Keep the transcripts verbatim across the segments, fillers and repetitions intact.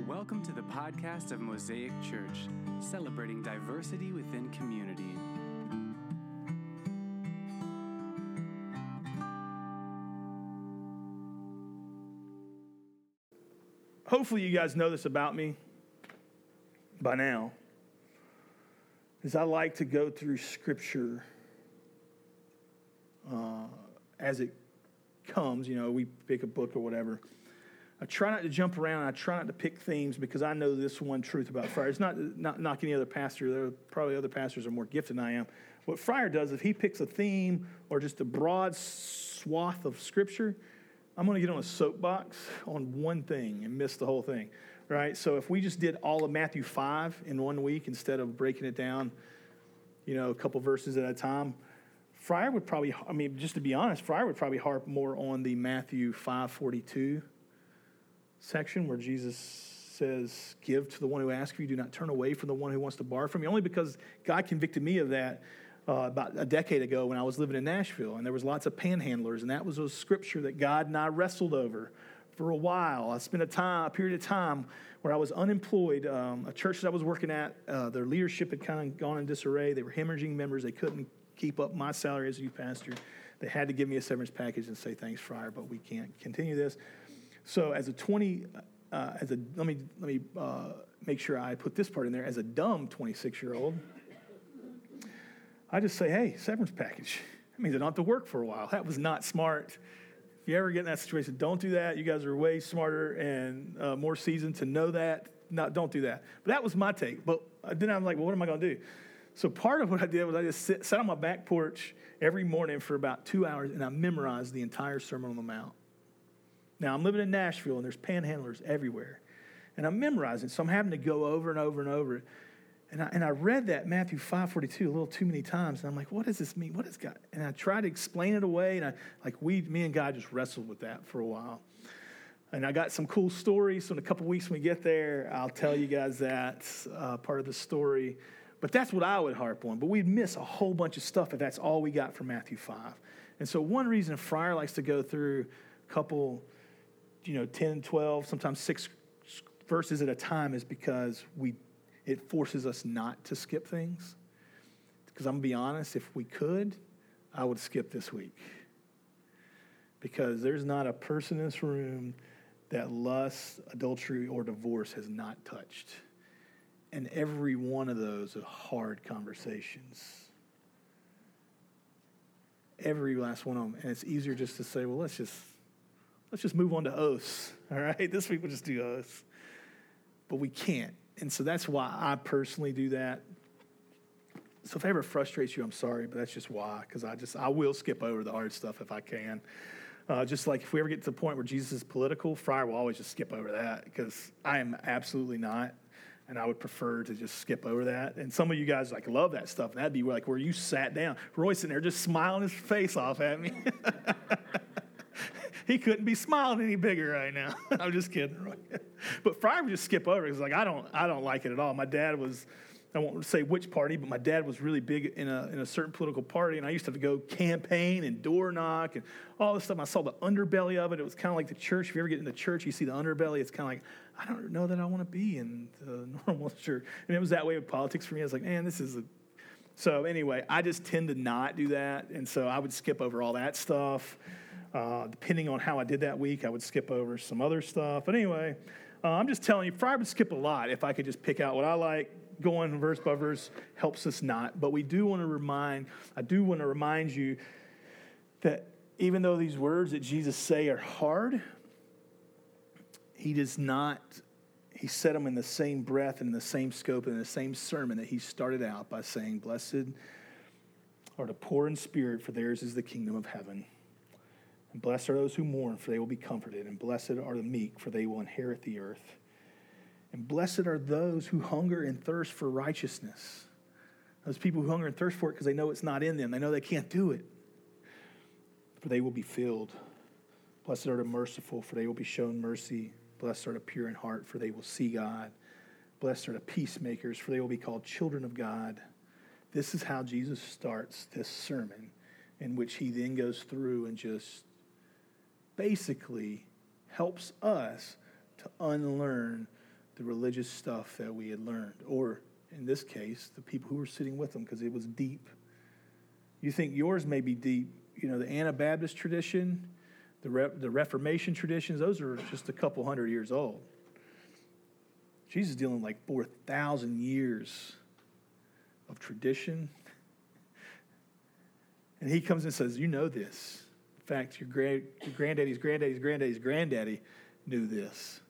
Welcome to the podcast of Mosaic Church, celebrating diversity within community. Hopefully you guys know this about me by now, is I like to go through Scripture uh, as it comes. You know, we pick a book or whatever. I try not to jump around. I try not to pick themes because I know this one truth about Friar. It's not not knocking any other pastor. There are probably other pastors are more gifted than I am. What Friar does, if he picks a theme or just a broad swath of Scripture, I'm going to get on a soapbox on one thing and miss the whole thing, right? So if we just did all of Matthew five in one week instead of breaking it down, you know, a couple verses at a time, Friar would probably, I mean, just to be honest, Friar would probably harp more on the Matthew five forty-two section where Jesus says, give to the one who asks for you, do not turn away from the one who wants to borrow from you, only because God convicted me of that uh, about a decade ago when I was living in Nashville, and there was lots of panhandlers, and that was a scripture that God and I wrestled over for a while. I spent a time, a period of time where I was unemployed. Um, a church that I was working at, uh, their leadership had kind of gone in disarray. They were hemorrhaging members. They couldn't keep up my salary as a youth pastor. They had to give me a severance package and say, thanks, Friar, but we can't continue this. So as a twenty, uh, as a let me let me uh, make sure I put this part in there. As a dumb twenty-six-year-old, I just say, "Hey, severance package." That means I don't have to work for a while. That was not smart. If you ever get in that situation, don't do that. You guys are way smarter and uh, more seasoned to know that. Not don't do that. But that was my take. But then I'm like, well, what am I going to do? So part of what I did was I just sit, sat on my back porch every morning for about two hours, and I memorized the entire Sermon on the Mount. Now, I'm living in Nashville, and there's panhandlers everywhere. And I'm memorizing, so I'm having to go over and over and over it. And I, and I read that Matthew five forty-two a little too many times, and I'm like, what does this mean? What is God? And I tried to explain it away, and I like we, me and God just wrestled with that for a while. And I got some cool stories, so in a couple weeks when we get there, I'll tell you guys that uh, part of the story. But that's what I would harp on. But we'd miss a whole bunch of stuff if that's all we got from Matthew five. And so one reason Friar likes to go through a couple, you know, ten, twelve, sometimes six verses at a time is because we it forces us not to skip things. Because I'm going to be honest, if we could, I would skip this week. Because there's not a person in this room that lust, adultery, or divorce has not touched. And every one of those are hard conversations. Every last one of them. And it's easier just to say, well, let's just Let's just move on to oaths, all right? This week we'll just do oaths. But we can't. And so that's why I personally do that. So if it ever frustrates you, I'm sorry, but that's just why. Because I just, I will skip over the hard stuff if I can. Uh, just like if we ever get to the point where Jesus is political, Friar will always just skip over that. Because I am absolutely not. And I would prefer to just skip over that. And some of you guys like love that stuff. And that'd be like where you sat down. Roy's sitting there just smiling his face off at me. He couldn't be smiling any bigger right now. I'm just kidding. But Friar would just skip over. He's like, I don't, I don't like it at all. My dad was, I won't say which party, but my dad was really big in a in a certain political party, and I used to have to go campaign and door knock and all this stuff. I saw the underbelly of it. It was kind of like the church. If you ever get in the church, you see the underbelly. It's kind of like, I don't know that I want to be in the normal church. And it was that way with politics for me. I was like, man, this is a. So anyway, I just tend to not do that, and so I would skip over all that stuff. Uh, depending on how I did that week, I would skip over some other stuff. But anyway, uh, I'm just telling you, Friar would skip a lot if I could just pick out what I like. Going verse by verse helps us not. But we do want to remind, I do want to remind you that even though these words that Jesus say are hard, he does not, he said them in the same breath and in the same scope and in the same sermon that he started out by saying, blessed are the poor in spirit, for theirs is the kingdom of heaven. And blessed are those who mourn, for they will be comforted. And blessed are the meek, for they will inherit the earth. And blessed are those who hunger and thirst for righteousness. Those people who hunger and thirst for it because they know it's not in them. They know they can't do it. For they will be filled. Blessed are the merciful, for they will be shown mercy. Blessed are the pure in heart, for they will see God. Blessed are the peacemakers, for they will be called children of God. This is how Jesus starts this sermon, in which he then goes through and just basically helps us to unlearn the religious stuff that we had learned, or in this case, the people who were sitting with them, because it was deep. You think yours may be deep. You know, the Anabaptist tradition, the, Re- the Reformation traditions, those are just a couple hundred years old. Jesus is dealing with like four thousand years of tradition. And he comes and says, you know this. In fact, your, grand, your granddaddy's granddaddy's granddaddy's granddaddy knew this.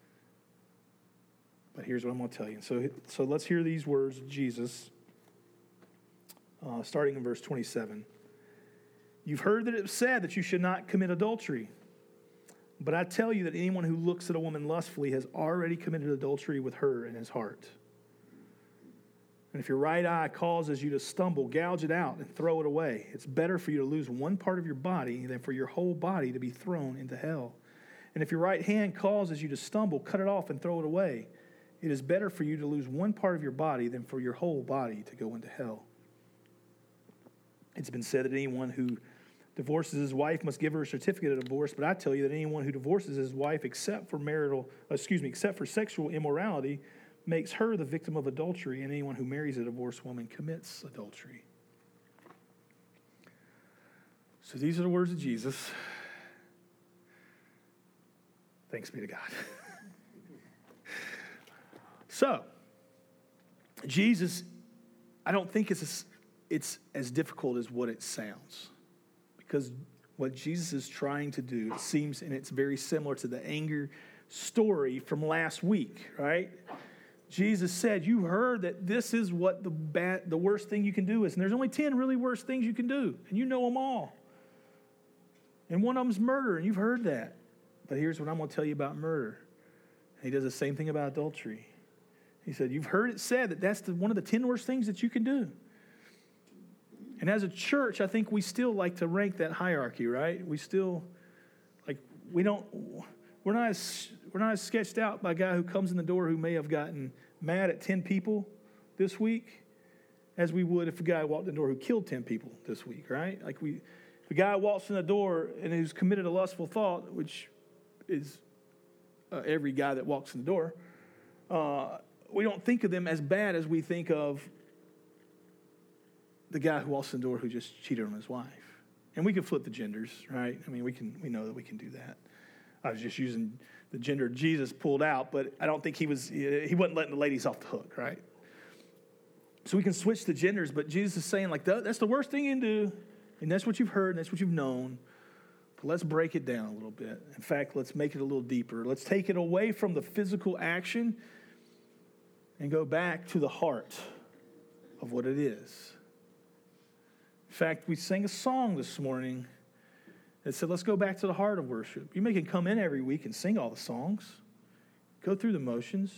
But here's what I'm going to tell you. So, so let's hear these words of Jesus, uh, starting in verse twenty-seven. You've heard that it was said that you should not commit adultery. But I tell you that anyone who looks at a woman lustfully has already committed adultery with her in his heart. And if your right eye causes you to stumble, gouge it out and throw it away. It's better for you to lose one part of your body than for your whole body to be thrown into hell. And if your right hand causes you to stumble, cut it off and throw it away. It is better for you to lose one part of your body than for your whole body to go into hell. It's been said that anyone who divorces his wife must give her a certificate of divorce, but I tell you that anyone who divorces his wife except for marital, excuse me, except for sexual immorality makes her the victim of adultery, and anyone who marries a divorced woman commits adultery. So these are the words of Jesus. Thanks be to God. So, Jesus, I don't think it's as, it's as difficult as what it sounds. Because what Jesus is trying to do, it seems, and it's very similar to the anger story from last week, right? Jesus said, you heard that this is what the bad, the worst thing you can do is. And there's only ten really worst things you can do. And you know them all. And one of them's murder, and you've heard that. But here's what I'm going to tell you about murder. And he does the same thing about adultery. He said, you've heard it said that that's the, one of the ten worst things that you can do. And as a church, I think we still like to rank that hierarchy, right? We still, like, we don't, we're not as, we're not as sketched out by a guy who comes in the door who may have gotten mad at ten people this week as we would if a guy walked in the door who killed ten people this week, right? Like, we, if a guy walks in the door and who's committed a lustful thought, which is uh, every guy that walks in the door, uh, we don't think of them as bad as we think of the guy who walks in the door who just cheated on his wife. And we can flip the genders, right? I mean, we can we know that we can do that. I was just using the gender Jesus pulled out, but I don't think he was, he wasn't letting the ladies off the hook, right? So we can switch the genders, but Jesus is saying, like, that's the worst thing you can do, and that's what you've heard, and that's what you've known. But let's break it down a little bit. In fact, let's make it a little deeper. Let's take it away from the physical action and go back to the heart of what it is. In fact, we sang a song this morning that said, let's go back to the heart of worship. You may can come in every week and sing all the songs, go through the motions,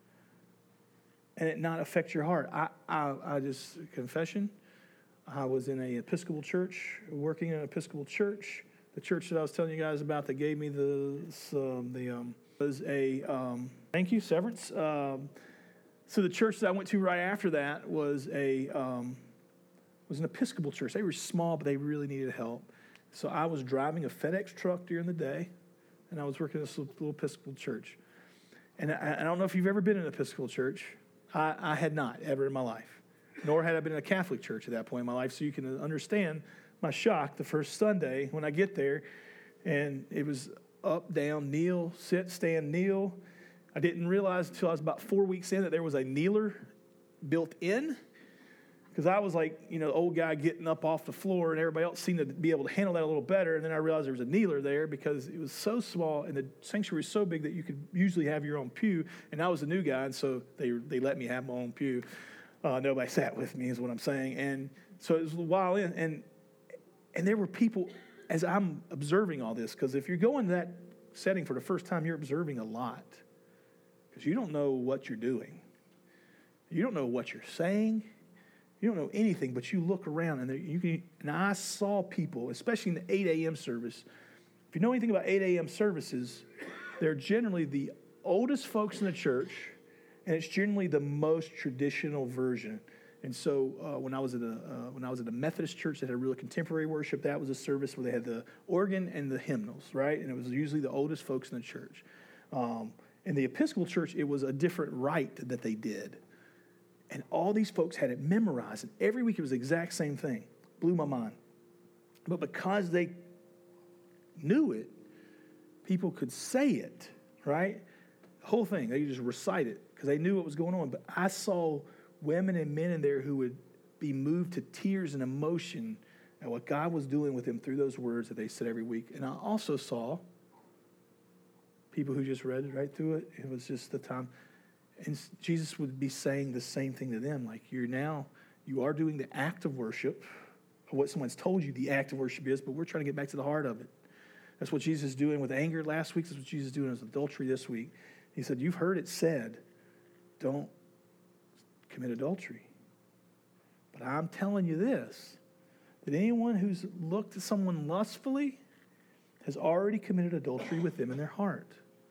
and it not affect your heart. I, I, I just, confession, I was in an Episcopal church, working in an Episcopal church. The church that I was telling you guys about that gave me the, um, the um, was a, um, thank you, Severance. Um, so the church that I went to right after that was a, um, was an Episcopal church. They were small, but they really needed help. So I was driving a FedEx truck during the day, and I was working at this little Episcopal church. And I, I don't know if you've ever been in an Episcopal church. I, I had not ever in my life, nor had I been in a Catholic church at that point in my life. So you can understand my shock the first Sunday when I get there, and it was up, down, kneel, sit, stand, kneel. I didn't realize until I was about four weeks in that there was a kneeler built in. Because I was like, you know, the old guy getting up off the floor, and everybody else seemed to be able to handle that a little better. And then I realized there was a kneeler there because it was so small, and the sanctuary was so big that you could usually have your own pew. And I was a new guy, and so they they let me have my own pew. Uh, nobody sat with me, is what I'm saying. And so it was a while in, and and there were people, as I'm observing all this, because if you're going to that setting for the first time, you're observing a lot. Because you don't know what you're doing. You don't know what you're saying. You don't know anything, but you look around, and there, you can. And I saw people, especially in the eight a.m. service. If you know anything about eight a.m. services, they're generally the oldest folks in the church, and it's generally the most traditional version. And so, uh, when I was at a uh, when I was at a Methodist church that had a real contemporary worship, that was a service where they had the organ and the hymnals, right? And it was usually the oldest folks in the church. Um, In the Episcopal Church, it was a different rite that they did. And all these folks had it memorized. And every week it was the exact same thing. Blew my mind. But because they knew it, people could say it, right? The whole thing, they just recite it because they knew what was going on. But I saw women and men in there who would be moved to tears and emotion at what God was doing with them through those words that they said every week. And I also saw people who just read right through it. It was just the time. And Jesus would be saying the same thing to them. Like, you're now, you are doing the act of worship, or what someone's told you the act of worship is, but we're trying to get back to the heart of it. That's what Jesus is doing with anger last week. That's what Jesus is doing with adultery this week. He said, you've heard it said, don't commit adultery. But I'm telling you this, that anyone who's looked at someone lustfully has already committed adultery with them in their heart.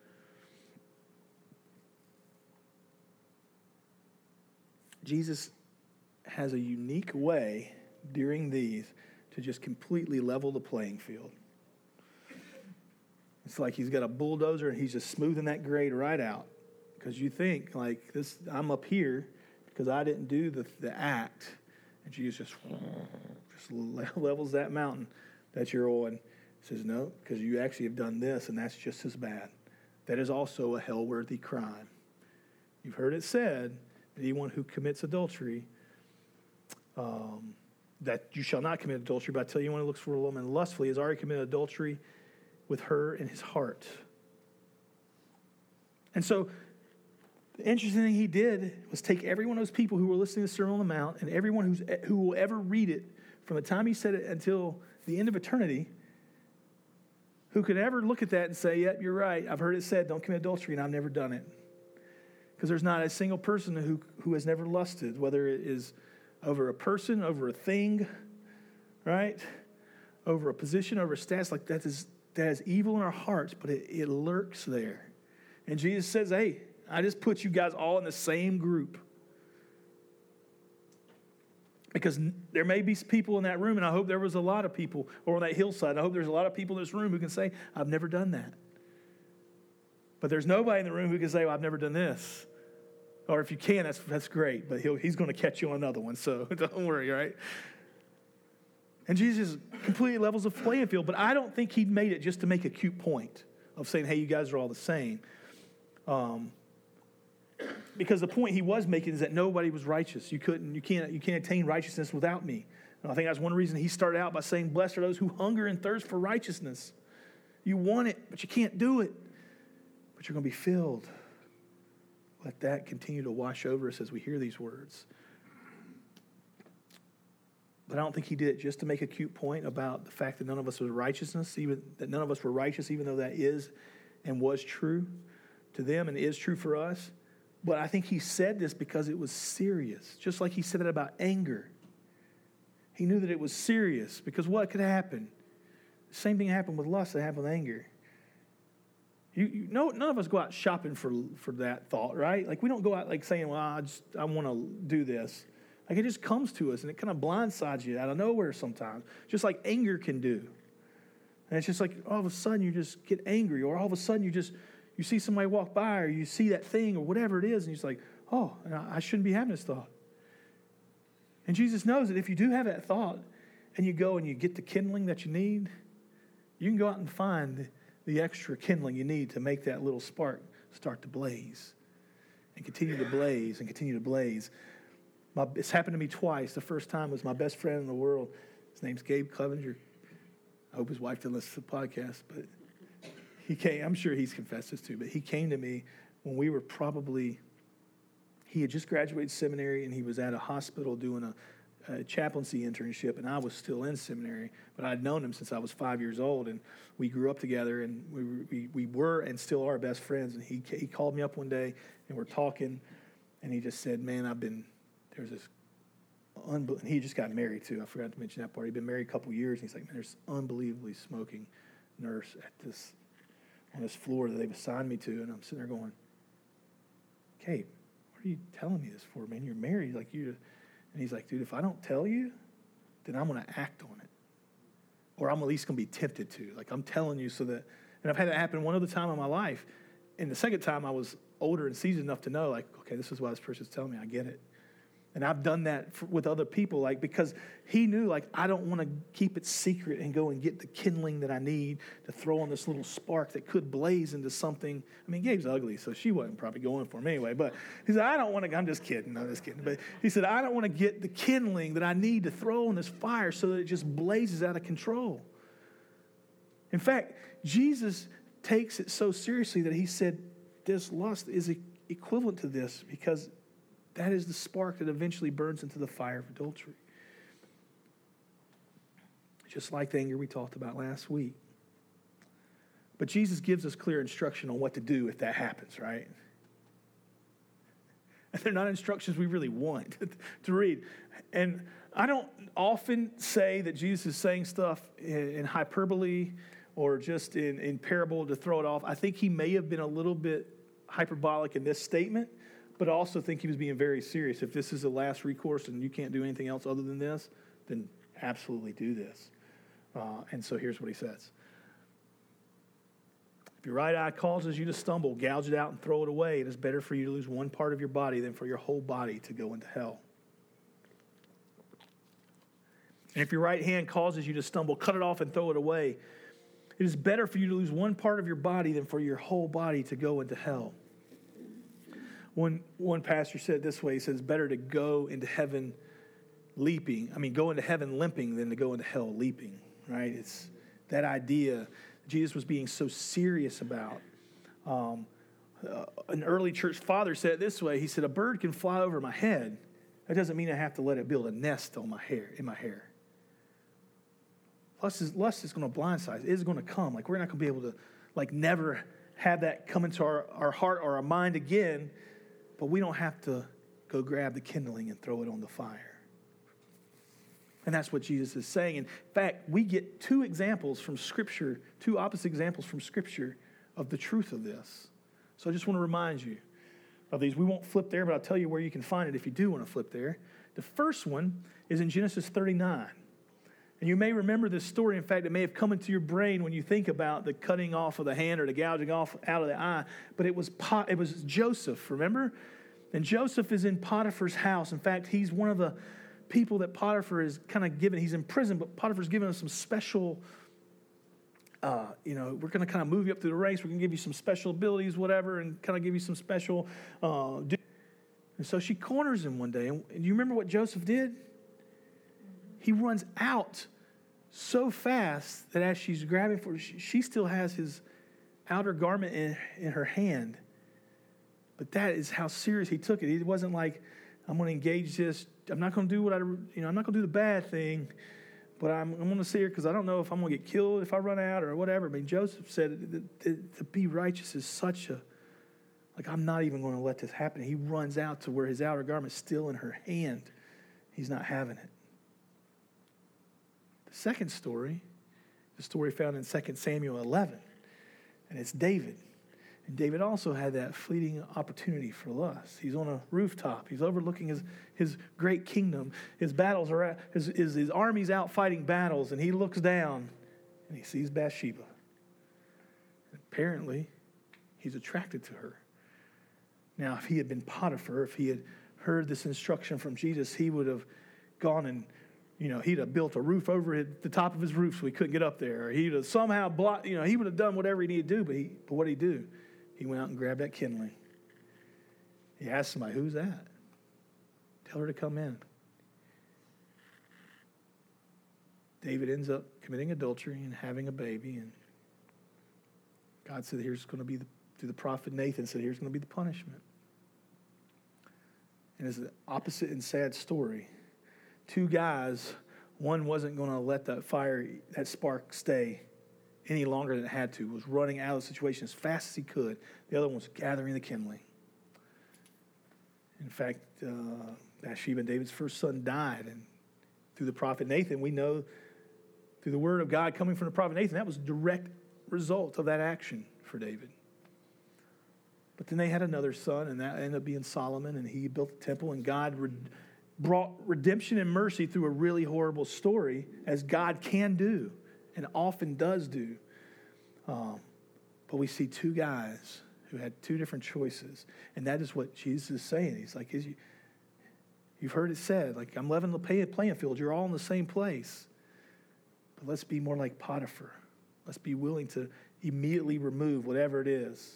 Jesus has a unique way during these to just completely level the playing field. It's like he's got a bulldozer and he's just smoothing that grade right out. Because you think, like, this, I'm up here because I didn't do the, the act. And Jesus just, just levels that mountain that you're on. Says, no, because you actually have done this, and that's just as bad. That is also a hell-worthy crime. You've heard it said that anyone who commits adultery, um, that you shall not commit adultery, but I tell you, anyone who looks for a woman lustfully has already committed adultery with her in his heart. And so the interesting thing he did was take every one of those people who were listening to the Sermon on the Mount and everyone who's, who will ever read it from the time he said it until the end of eternity, who could ever look at that and say, yep, you're right. I've heard it said, don't commit adultery, and I've never done it. Because there's not a single person who, who has never lusted, whether it is over a person, over a thing, right? Over a position, over a status. Like that is, that is evil in our hearts, but it, it lurks there. And Jesus says, hey, I just put you guys all in the same group. Because there may be people in that room, and I hope there was a lot of people, or on that hillside, I hope there's a lot of people in this room who can say, I've never done that. But there's nobody in the room who can say, well, I've never done this. Or if you can, that's that's great, but he'll, he's going to catch you on another one, so don't worry, right? And Jesus completely levels the playing field, but I don't think he made it just to make a cute point of saying, hey, you guys are all the same. Um, because the point he was making is that nobody was righteous. You couldn't, you can't, you can't attain righteousness without me. And I think that's one reason he started out by saying, blessed are those who hunger and thirst for righteousness. You want it, but you can't do it. But you're going to be filled. Let that continue to wash over us as we hear these words. But I don't think he did it just to make a cute point about the fact that none of us was righteousness, even that none of us were righteous, even though that is and was true to them and is true for us. But I think he said this because it was serious, just like he said it about anger. He knew that it was serious because what could happen? The same thing happened with lust that happened with anger. You, you know, none of us go out shopping for for that thought, right? Like we don't go out like saying, well, I just I want to do this. Like it just comes to us and it kind of blindsides you out of nowhere sometimes, just like anger can do. And it's just like all of a sudden you just get angry, or all of a sudden you just you see somebody walk by, or you see that thing, or whatever it is, and you're just like, oh, I shouldn't be having this thought. And Jesus knows that if you do have that thought, and you go and you get the kindling that you need, you can go out and find the extra kindling you need to make that little spark start to blaze, and continue to blaze, and continue to blaze. My, it's happened to me twice. The first time was my best friend in the world. His name's Gabe Clevenger. I hope his wife didn't listen to the podcast, but he came. I'm sure he's confessed this too, but he came to me when we were probably, he had just graduated seminary, and he was at a hospital doing a, a chaplaincy internship, and I was still in seminary, but I'd known him since I was five years old, and we grew up together, and we we, we were and still are best friends. And he he called me up one day, and we're talking, and he just said, man, I've been, there's this, unbe- he just got married too. I forgot to mention that part. He'd been married a couple years, and he's like, man, there's unbelievably smoking nurse at this, on this floor that they've assigned me to. And I'm sitting there going, Kate, what are you telling me this for, man? You're married. Like you, and he's like, dude, if I don't tell you, then I'm going to act on it. Or I'm at least going to be tempted to. Like I'm telling you so that, and I've had that happen one other time in my life. and the second time I was older and seasoned enough to know, like, okay, this is what this person's telling me. I get it. And I've done that for, with other people, like, because he knew, like, I don't want to keep it secret and go and get the kindling that I need to throw on this little spark that could blaze into something. I mean, Gabe's ugly, so she wasn't probably going for him anyway. But he said, I don't want to, I'm just kidding. I'm just kidding. But he said, I don't want to get the kindling that I need to throw on this fire so that it just blazes out of control. In fact, Jesus takes it so seriously that he said, this lust is equivalent to this, because that is the spark that eventually burns into the fire of adultery. Just like the anger we talked about last week. But Jesus gives us clear instruction on what to do if that happens, right? And they're not instructions we really want to read. And I don't often say that Jesus is saying stuff in, in hyperbole or just in, in parable to throw it off. I think he may have been a little bit hyperbolic in this statement, but I also think he was being very serious. If this is the last recourse and you can't do anything else other than this, then absolutely do this. Uh, and so here's what he says. If your right eye causes you to stumble, gouge it out and throw it away. It is better for you to lose one part of your body than for your whole body to go into hell. And if your right hand causes you to stumble, cut it off and throw it away. It is better for you to lose one part of your body than for your whole body to go into hell. One, one pastor said it this way. He says, it's better to go into heaven leaping. I mean, go into heaven limping than to go into hell leaping, right? It's that idea Jesus was being so serious about. Um, uh, an early church father said it this way. He said, a bird can fly over my head. That doesn't mean I have to let it build a nest on my hair, in my hair. Lust is, lust is going to blindside. It is going to come. Like, we're not going to be able to, like, never have that come into our, our heart or our mind again. But we don't have to go grab the kindling and throw it on the fire. And that's what Jesus is saying. In fact, we get two examples from Scripture, two opposite examples from Scripture of the truth of this. So I just want to remind you of these. We won't flip there, but I'll tell you where you can find it if you do want to flip there. The first one is in Genesis thirty-nine. And you may remember this story. In fact, it may have come into your brain when you think about the cutting off of the hand or the gouging off out of the eye. But it was Pot, it was Joseph, remember? And Joseph is in Potiphar's house. In fact, he's one of the people that Potiphar is kind of given. He's in prison, but Potiphar's given him some special, uh, you know, we're going to kind of move you up through the ranks. We're going to give you some special abilities, whatever, and kind of give you some special. Uh, and so she corners him one day. And do you remember what Joseph did? He runs out so fast that as she's grabbing for, she, she still has his outer garment in, in her hand. But that is how serious he took it. It wasn't like, I'm going to engage this. I'm not going to do what I, you know, I'm not going to do the bad thing, but I'm, I'm going to see her because I don't know if I'm going to get killed if I run out or whatever. I mean, Joseph said that, that to be righteous is such a, like, I'm not even going to let this happen. He runs out to where his outer garment's still in her hand. He's not having it. The second story, the story found in Second Samuel eleven, and it's David. And David also had that fleeting opportunity for lust. He's on a rooftop. He's overlooking his, his great kingdom. His battles are at, his, his, his army's out fighting battles, and he looks down and he sees Bathsheba. And apparently, he's attracted to her. Now, if he had been Potiphar, if he had heard this instruction from Jesus, he would have gone and, you know, he'd have built a roof over the top of his roof so he couldn't get up there. Or he'd have somehow blocked, you know, he would have done whatever he needed to do. But, he, but what did he do? He went out and grabbed that kindling. He asked somebody, who's that? Tell her to come in. David ends up committing adultery and having a baby. And God said, here's going to be, the, through the prophet Nathan said, here's going to be the punishment. And it's the opposite and sad story. Two guys, one wasn't going to let that fire, that spark stay any longer than it had to, was running out of the situation as fast as he could. The other one was gathering the kindling. In fact, uh, Bathsheba, David's first son, died. And through the prophet Nathan, we know through the word of God coming from the prophet Nathan, that was a direct result of that action for David. But then they had another son, and that ended up being Solomon, and he built the temple, and God re- brought redemption and mercy through a really horrible story, as God can do and often does do. Um, but we see two guys who had two different choices. And that is what Jesus is saying. He's like, is you, you've heard it said, like, I'm leveling the pay, playing field. You're all in the same place. But let's be more like Potiphar. Let's be willing to immediately remove whatever it is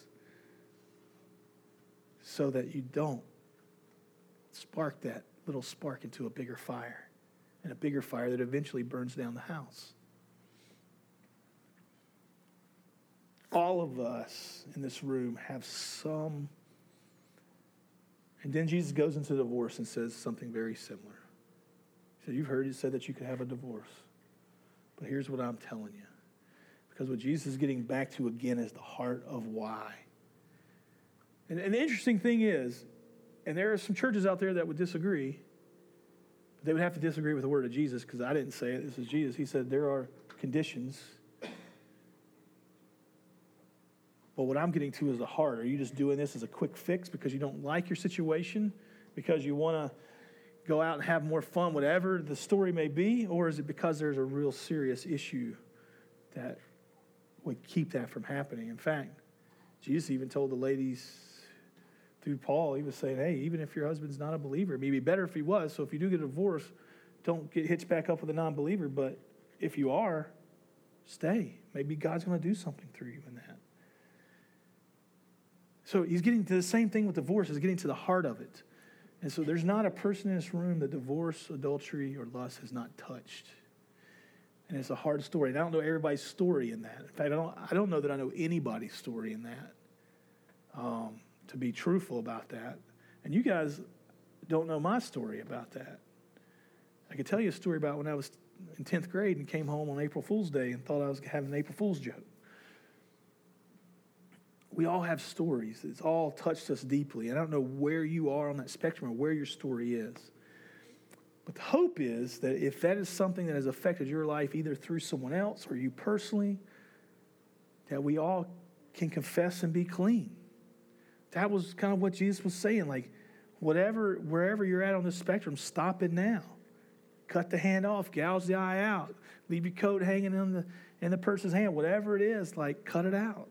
so that you don't spark that little spark into a bigger fire, and a bigger fire that eventually burns down the house. All of us in this room have some. And then Jesus goes into divorce and says something very similar. He said, you've heard it said that you could have a divorce. But here's what I'm telling you. Because what Jesus is getting back to again is the heart of why. And, and the interesting thing is, and there are some churches out there that would disagree, but they would have to disagree with the word of Jesus, because I didn't say it. This is Jesus. He said there are conditions. But what I'm getting to is the heart. Are you just doing this as a quick fix because you don't like your situation, because you want to go out and have more fun, whatever the story may be? Or is it because there's a real serious issue that would keep that from happening? In fact, Jesus even told the ladies through Paul, he was saying, hey, even if your husband's not a believer, it may be better if he was. So if you do get a divorce, don't get hitched back up with a non-believer. But if you are, stay. Maybe God's going to do something through you in that. So he's getting to the same thing with divorce. He's getting to the heart of it. And so there's not a person in this room that divorce, adultery, or lust has not touched. And it's a hard story. And I don't know everybody's story in that. In fact, I don't, I don't know that I know anybody's story in that, um, to be truthful about that. And you guys don't know my story about that. I could tell you a story about when I was in tenth grade and came home on April Fool's Day and thought I was having an April Fool's joke. We all have stories. It's all touched us deeply. And I don't know where you are on that spectrum or where your story is. But the hope is that if that is something that has affected your life either through someone else or you personally, that we all can confess and be clean. That was kind of what Jesus was saying. Like, whatever, wherever you're at on this spectrum, stop it now. Cut the hand off, gouge the eye out, leave your coat hanging in the in the person's hand. Whatever it is, like, cut it out.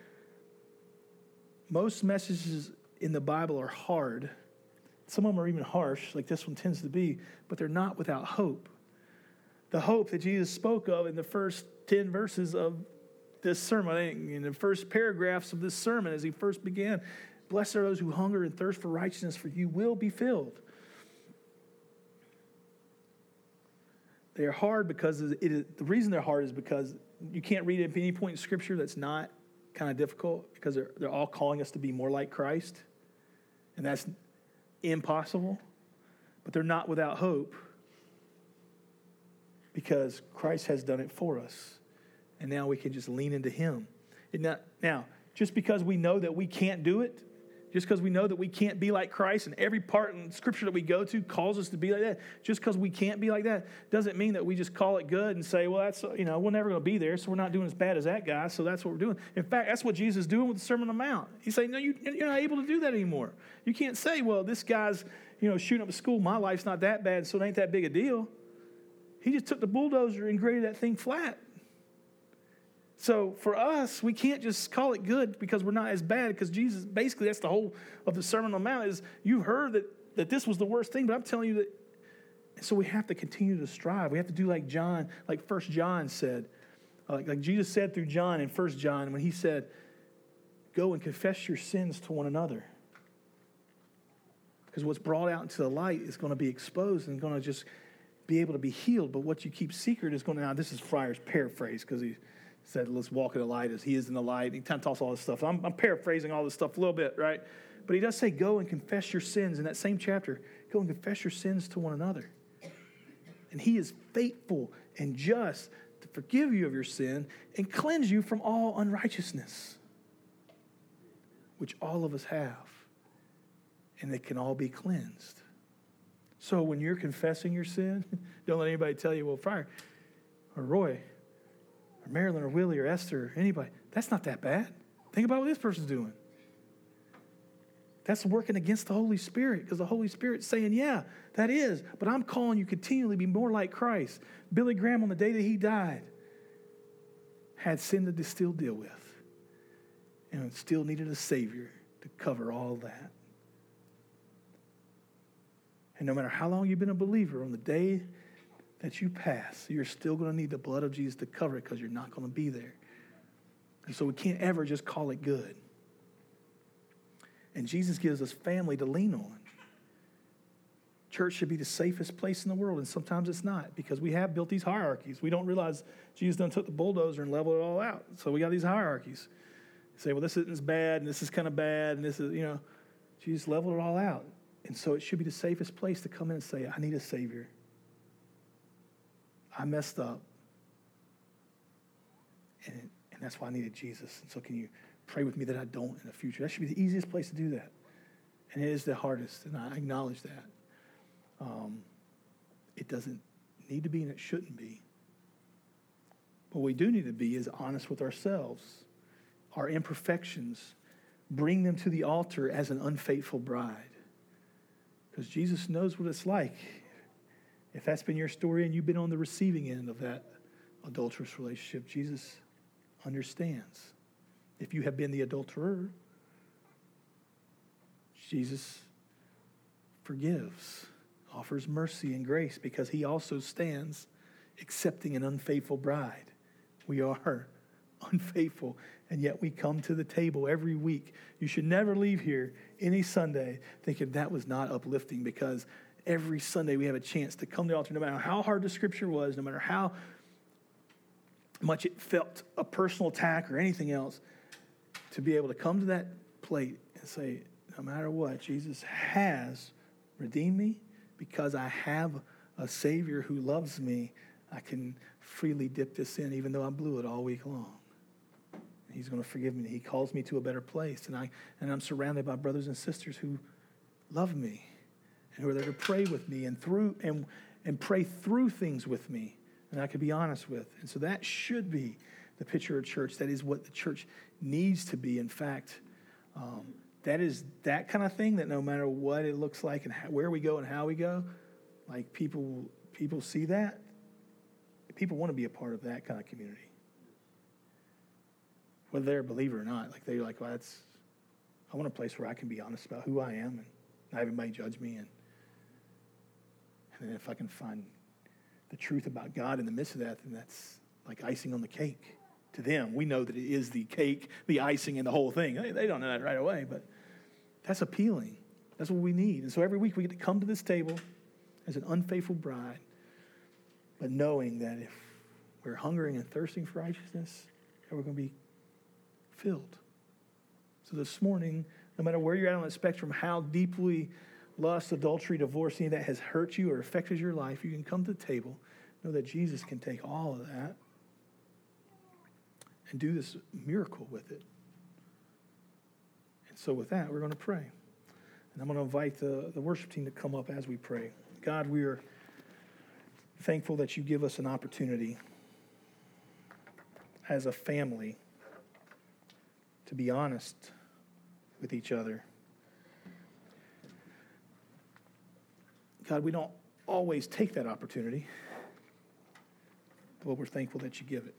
Most messages in the Bible are hard. Some of them are even harsh, like this one tends to be, but they're not without hope. The hope that Jesus spoke of in the first ten verses of this sermon, in the first paragraphs of this sermon as he first began, blessed are those who hunger and thirst for righteousness, for you will be filled. They are hard because it is, the reason they're hard is because you can't read it at any point in Scripture that's not kind of difficult, because they're, they're all calling us to be more like Christ, and that's impossible. But they're not without hope, because Christ has done it for us, and now we can just lean into him. And not, now, just because we know that we can't do it, just because we know that we can't be like Christ, and every part in Scripture that we go to calls us to be like that, just because we can't be like that doesn't mean that we just call it good and say, well, that's, you know, we're never going to be there, so we're not doing as bad as that guy, so that's what we're doing. In fact, that's what Jesus is doing with the Sermon on the Mount. He's saying, no, you, you're not able to do that anymore. You can't say, well, this guy's, you know, shooting up a school. My life's not that bad, so it ain't that big a deal. He just took the bulldozer and graded that thing flat. So for us, we can't just call it good because we're not as bad, because Jesus, basically that's the whole of the Sermon on the Mount, is you've heard that, that this was the worst thing, but I'm telling you that, so we have to continue to strive. We have to do like John, like First John said, like, like Jesus said through John in First John, when he said, go and confess your sins to one another. Because what's brought out into the light is going to be exposed and going to just be able to be healed. But what you keep secret is going to, now this is Fryer's paraphrase, because he said, let's walk in the light as he is in the light. He kind of talks all this stuff. I'm, I'm paraphrasing all this stuff a little bit, right? But he does say, go and confess your sins. In that same chapter, go and confess your sins to one another. And he is faithful and just to forgive you of your sin and cleanse you from all unrighteousness, which all of us have. And they can all be cleansed. So when you're confessing your sin, don't let anybody tell you, well, Fryer or Roy or Marilyn or Willie or Esther or anybody, that's not that bad. Think about what this person's doing. That's working against the Holy Spirit, because the Holy Spirit's saying, yeah, that is, but I'm calling you continually to be more like Christ. Billy Graham, on the day that he died, had sin to still deal with. And and still needed a Savior to cover all that. And no matter how long you've been a believer, on the day that you pass, you're still going to need the blood of Jesus to cover it because you're not going to be there. And so we can't ever just call it good. And Jesus gives us family to lean on. Church should be the safest place in the world, and sometimes it's not because we have built these hierarchies. We don't realize Jesus done took the bulldozer and leveled it all out. So we got these hierarchies. You say, well, this isn't as bad, and this is kind of bad, and this is, you know, Jesus leveled it all out. And so it should be the safest place to come in and say, I need a Savior. I messed up. And, and that's why I needed Jesus. And so can you pray with me that I don't in the future? That should be the easiest place to do that. And it is the hardest, and I acknowledge that. Um, it doesn't need to be, and it shouldn't be. What we do need to be is honest with ourselves, our imperfections, bring them to the altar as an unfaithful bride. Because Jesus knows what it's like. If that's been your story and you've been on the receiving end of that adulterous relationship, Jesus understands. If you have been the adulterer, Jesus forgives, offers mercy and grace because he also stands accepting an unfaithful bride. We are unfaithful, and yet we come to the table every week. You should never leave here any Sunday thinking that was not uplifting, because every Sunday we have a chance to come to the altar, no matter how hard the scripture was, no matter how much it felt a personal attack or anything else, to be able to come to that plate and say, no matter what, Jesus has redeemed me. Because I have a Savior who loves me, I can freely dip this in, even though I blew it all week long. He's going to forgive me. He calls me to a better place, and I and I'm surrounded by brothers and sisters who love me and who are there to pray with me and through and and pray through things with me, and I can be honest with. And so that should be the picture of church. That is what the church needs to be. In fact, um, that is that kind of thing that no matter what it looks like and how, where we go and how we go, like people people see that. People want to be a part of that kind of community. Whether they're a believer or not, like they're like, well, that's, I want a place where I can be honest about who I am and not everybody judge me. And, and then if I can find the truth about God in the midst of that, then that's like icing on the cake. To them, we know that it is the cake, the icing, and the whole thing. They, they don't know that right away, but that's appealing. That's what we need. And so every week we get to come to this table as an unfaithful bride, but knowing that if we're hungering and thirsting for righteousness, that we're going to be filled. So this morning, no matter where you're at on the spectrum, how deeply lust, adultery, divorce, any of that has hurt you or affected your life, you can come to the table, know that Jesus can take all of that and do this miracle with it. And so with that, we're going to pray. And I'm going to invite the, the worship team to come up as we pray. God, we are thankful that you give us an opportunity as a family to be honest with each other. God, we don't always take that opportunity, but we're thankful that you give it.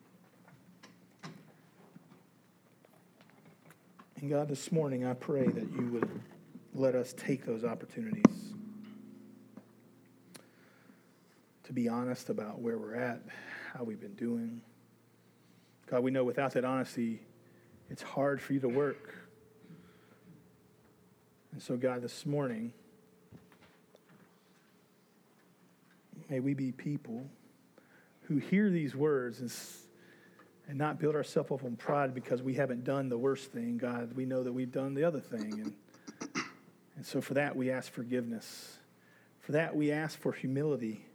And God, this morning I pray that you would let us take those opportunities to be honest about where we're at, how we've been doing. God, we know without that honesty, it's hard for you to work. And so, God, this morning, may we be people who hear these words and, and not build ourselves up on pride because we haven't done the worst thing. God, we know that we've done the other thing. And, and so for that, we ask forgiveness. For that, we ask for humility.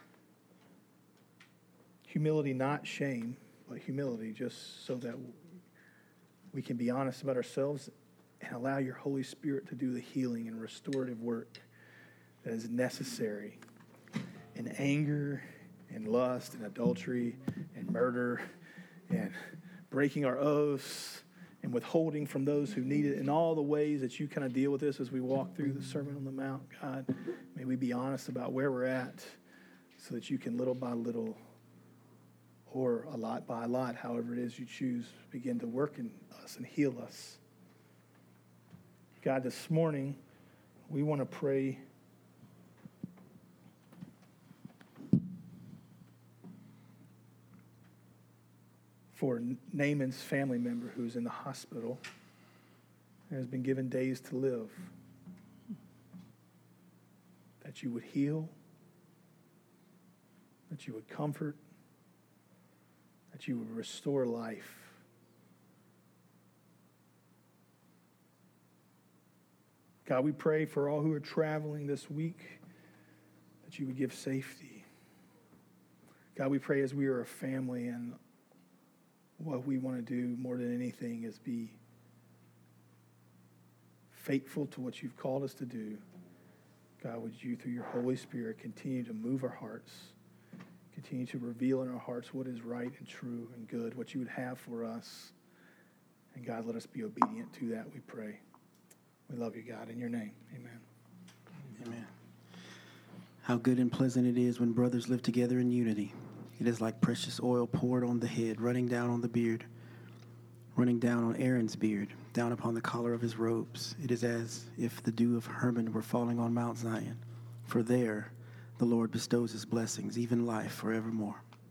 Humility, not shame, but humility, just so that we can be honest about ourselves and allow your Holy Spirit to do the healing and restorative work that is necessary in anger and lust and adultery and murder and breaking our oaths and withholding from those who need it, in all the ways that you kind of deal with this as we walk through the Sermon on the Mount. God, may we be honest about where we're at so that you can little by little or a lot by a lot, however it is you choose, begin to work in us and heal us. God, this morning, we want to pray for Naaman's family member who's in the hospital and has been given days to live. That you would heal, that you would comfort, that you would restore life. God, we pray for all who are traveling this week, that you would give safety. God, we pray as we are a family, and what we want to do more than anything is be faithful to what you've called us to do. God, would you, through your Holy Spirit, continue to move our hearts, continue to reveal in our hearts what is right and true and good, what you would have for us. And God, let us be obedient to that, we pray. We love you, God, in your name. Amen. Amen. How good and pleasant it is when brothers live together in unity. It is like precious oil poured on the head, running down on the beard, running down on Aaron's beard, down upon the collar of his robes. It is as if the dew of Hermon were falling on Mount Zion. For there the Lord bestows his blessings, even life forevermore.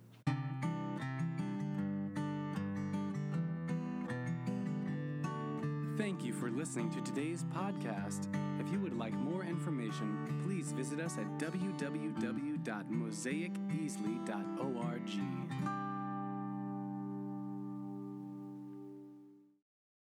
Thank you for listening to today's podcast. If you would like more information, please visit us at w w w dot mosaic easley dot org.